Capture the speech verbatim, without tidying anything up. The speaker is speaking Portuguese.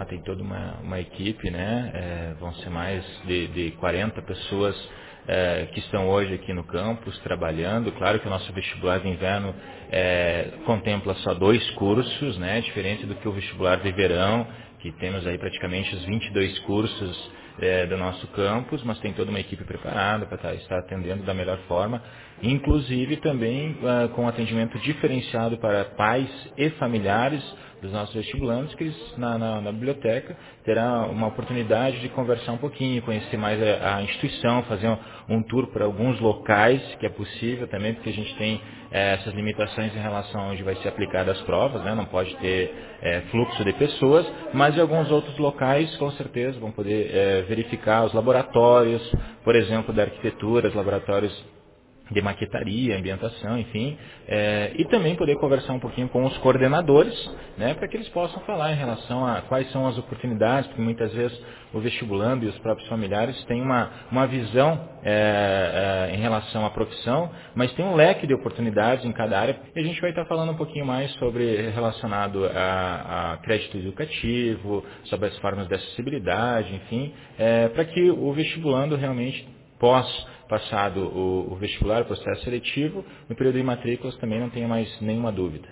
Ah, tem toda uma, uma equipe, né? É, vão ser mais de, de quarenta pessoas é, que estão hoje aqui no campus trabalhando. Claro que o nosso vestibular de inverno é, contempla só dois cursos, né? Diferente do que o vestibular de verão, que temos aí praticamente os vinte e dois cursos é, do nosso campus, mas tem toda uma equipe preparada para tá, estar atendendo da melhor forma, inclusive também ah, com atendimento diferenciado para pais e familiares dos nossos vestibulantes, que eles, na, na, na biblioteca terão uma oportunidade de conversar um pouquinho, conhecer mais a, a instituição, fazer um, um tour por alguns locais, que é possível também, porque a gente tem eh, essas limitações em relação a onde vai ser aplicadas as provas, né? Não pode ter eh, fluxo de pessoas, mas em alguns outros locais, com certeza, vão poder eh, verificar os laboratórios, por exemplo, da arquitetura, os laboratórios de maquetaria, ambientação, enfim, é, e também poder conversar um pouquinho com os coordenadores, né, para que eles possam falar em relação a quais são as oportunidades, porque muitas vezes o vestibulando e os próprios familiares têm uma, uma visão é, é, em relação à profissão, mas tem um leque de oportunidades em cada área, e a gente vai estar falando um pouquinho mais sobre relacionado a, a crédito educativo, sobre as formas de acessibilidade, enfim, é, para que o vestibulando realmente pós passado o, o vestibular, o processo seletivo, no período de matrículas também não tenha mais nenhuma dúvida.